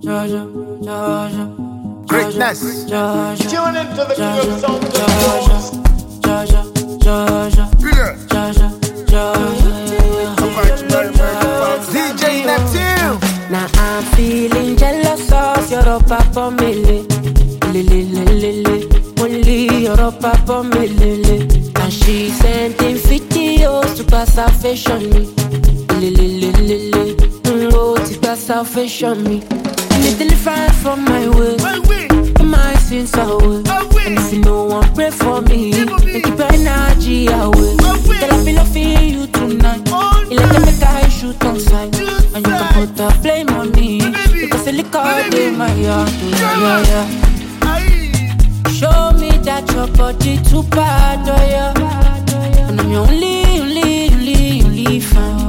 Greatness. Tune into the good sound of DJ Neptune. Now I'm feeling jealous of your papa mele. Only your papa mele. And she sending videos to pass her fashion me. Oh, to pass her fashion me. And it's different from my way. My sins away. And if you no one pray for me, then keep your energy away. Girl, I be loving you tonight. You let them make I shoot on sight. And you can put the blame on me, because the liquor in my heart. Yeah. Show me that your body too bad, oh yeah. And I'm your only fan.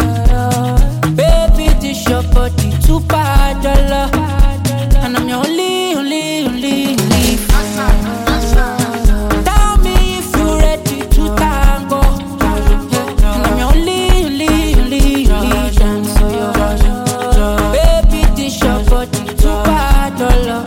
Baby, this your body too bad, oh yeah. And I'm your only fan. Tell me if you're ready to tango. And I'm your only dance, oh yeah. Baby, this your body too bad, oh yeah.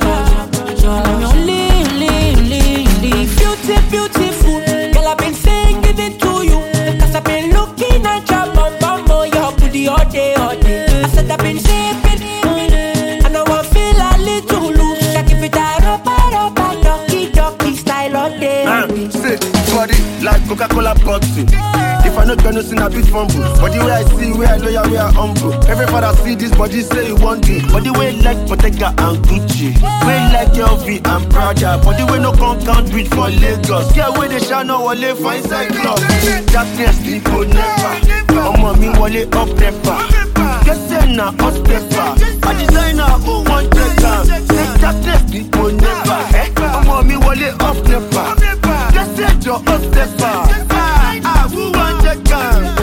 Beautiful, girl, I've been singing it to you, cause I've been looking at your bum, your booty all day. I said I've been sipping, and now I feel a little loose. I give it a rubber, ducky style all day. Sick body like Coca-Cola bottle. If I not gonna sin a bit fumble, but the way I see, where I know ya, where I humble. Everybody see this body say you want to, but the way like Bottega and Gucci, way like LV and Prada, but the way no count with for Lagos. Yeah, where they shall know wale for inside club. Darkness people never. Me wale up never. Guess na us never. A designer who want check. Darkness people never. Me wale up never. Guess your us never. Who want check?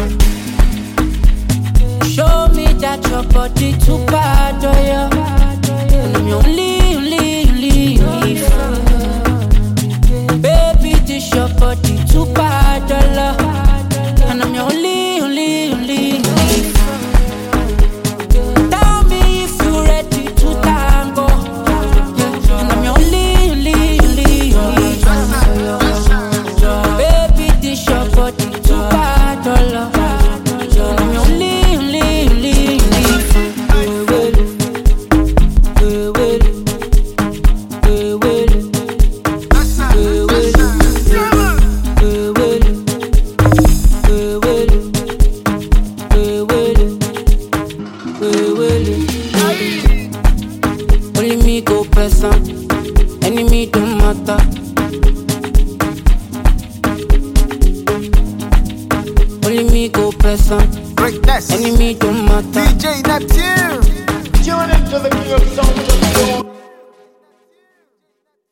Show me that your body too bad, oh yeah. And I'm your only fan. Baby, this your body too bad, oh yeah. And I'm your only fan. Tell me if you're ready to tango. And I'm your only fan. Baby, this your body too bad, oh yeah. Only me go present, enemy don't matter. Only me go present, Greatness. enemy don't matter. DJ Neptune.